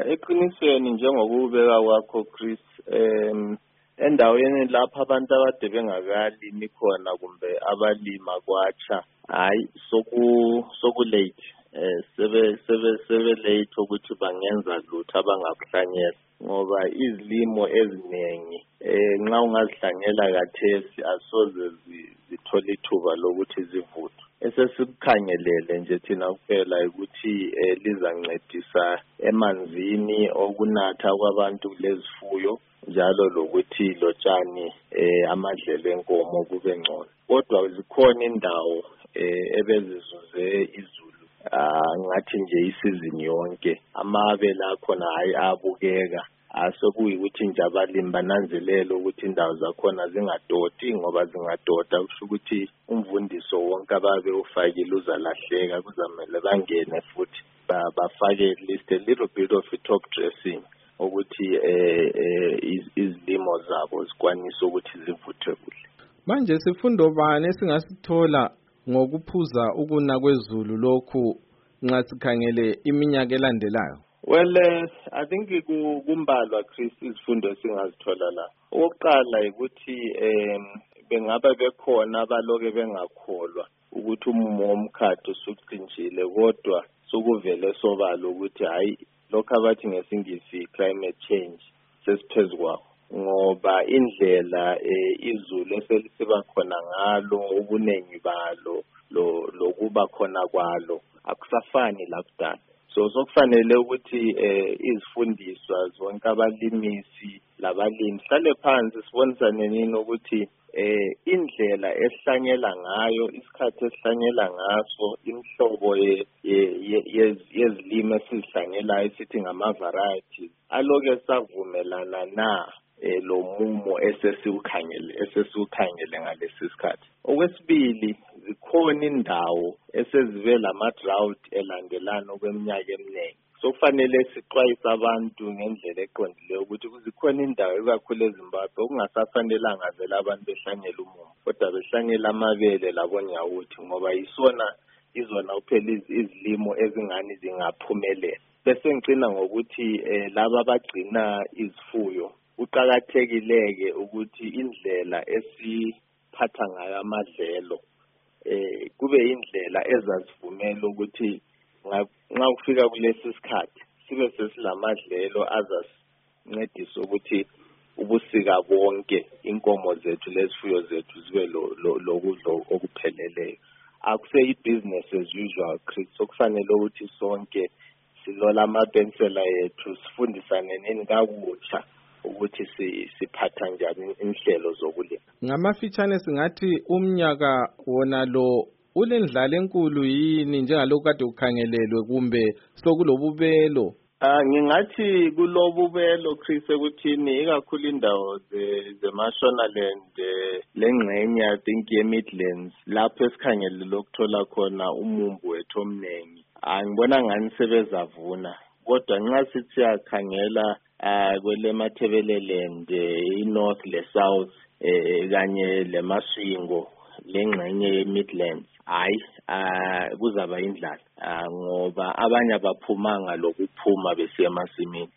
Eqinisweni njengokubeka kwakho Chris, endaweni lapha abantu abade bengakalimi khona kumbe abalima kwatsha, hayi soku late. Sebe late ukuthi bangenza lutho abangakuhlanyela ngoba izilimo eziningi nxa ungazihlanyela kathesi asoze zithola ithuba lokuthi zivuthwe. Esesikukhangelele nje thina kuphela ukuthi lizancedisa emanzini okunatha kwabantu lezifuyo njalo lokuthi lotshani amadlelo enkomo kube ngcono. Kodwa zikhona indawo ebezizuze izulu ngathi nje isizini yonke amabele akhona hayi abukeka asekuyikuthi nje abalimi bananzelele ukuthi indawo zakhona zingadoti ngoba zingadota kusho ukuthi umvundiso wonke ababe ufakile uzalahleka kuzamele bangene futhi bafake at least a little bit of top dressing ukuthi izilimo zabo zikwanise ukuthi zivuthwe kuhle. Manje sifundo bani esingasithola ngokuphuza ukuna kwezulu lokhu nxa sikhangele iminyaka elandelayo? Well, I think kumbalwa Chris izifundo singazithola la. Oqala ukuthi bengaba bekhona abaloke bengakholwa ukuthi umumo womkhathi usuqinjile kodwa sokuvele sobala ukuthi hayi lokho abathi ngesingisi climate change sesiphezukwayo ngoba indlela izulu eselisiba khona ngalo ubunengi balo lokuba khona kwalo akusafani lakudala. So sokufanele ukuthi izifundiswa zonke abalimisi labalimi sihlale phansi sibonisane nini ukuthi indlela esihlanyela ngayo isikhathi esihlanyela ngaso imhlobo yezilimo esizihlanyelayo sithi ngama varieties aloke savumelana na lo mumo esesiukhangele ngalesi sikhathi. Okwesibili zikhona indawo esezibe lama drought elandelana kweminyaka eminingi. So kufanele sixwayise abantu ngendlela eqondileyo ukuthi kuzikhona indawo ekakhulu eZimbabwe okungasafanelanga vele abantu behlanyela umumo kodwa behlanyela amabele labonyawuthi ngoba izona kuphela izilimo ezingani zingaphumelela. Bese ngicina ngokuthi laba abagcina izifuyo kuqakathekileke ukuthi indlela esiphatha ngayo amadlelo kube indlela ezazivumela ukuthi nxa kufika kulesi sikhathi sibe sesilamadlelo azasincedisa ukuthi ubusika bonke inkomo zethu lezifuyo zethu zibe lokudla okupheleleyo. Akuse i-business as usual Chris, sokufanele ukuthi sonke silola amapensela yethu sifundisane nini kakutsha ukuthi siphatha njani inhlelo zokulima. Ngamafitshane singathi umnyaka wona lo ulendlala enkulu yini njengalokho kade ukhangelelwe kumbe sokulobubelo? Ngingathi kulobubelo Chris ekuthini ikakhulu indawo zeMashonaland lengxenye I think ye-Midlands lapho esikhangelele ukuthola khona umumbu wethu omningi. Ngibona ngani sebezavuna kodwa nxa sithi yakhangela kwele Mathebeleland iNorth leSouth kanye leMasvingo lengxenye ye-Midlands hayi kuzaba indlala ngoba abanye abaphumanga lokuphuma besiya emasimini.